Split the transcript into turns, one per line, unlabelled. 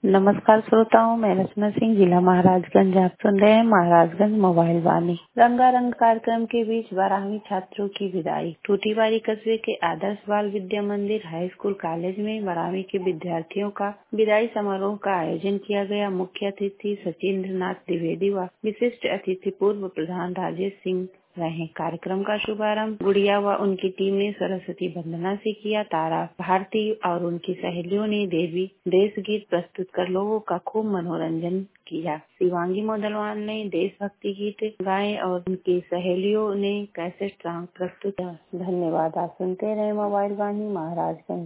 नमस्कार श्रोताओं, मैं रचना सिंह, जिला महाराजगंज। आप सुन रहे हैं महाराजगंज मोबाइल वाणी। रंगारंग कार्यक्रम के बीच 12वीं छात्रों की विदाई। टूटीवारी कस्बे के आदर्श बाल विद्या मंदिर हाई स्कूल कॉलेज में 12वीं के विद्यार्थियों का विदाई समारोह का आयोजन किया गया। मुख्य अतिथि सचिंद्र नाथ द्विवेदी व विशिष्ट अतिथि पूर्व प्रधान राजेश सिंह रहे। कार्यक्रम का शुभारंभ गुड़िया व उनकी टीम ने सरस्वती वंदना से किया। तारा भारती और उनकी सहेलियों ने देवी देश गीत प्रस्तुत कर लोगों का खूब मनोरंजन किया। शिवांगी मोदलवान ने देशभक्ति गीत गाए और उनकी सहेलियों ने कैसेट सॉन्ग प्रस्तुत किया। धन्यवाद। आप सुनते रहे मोबाइल वाणी महाराजगंज।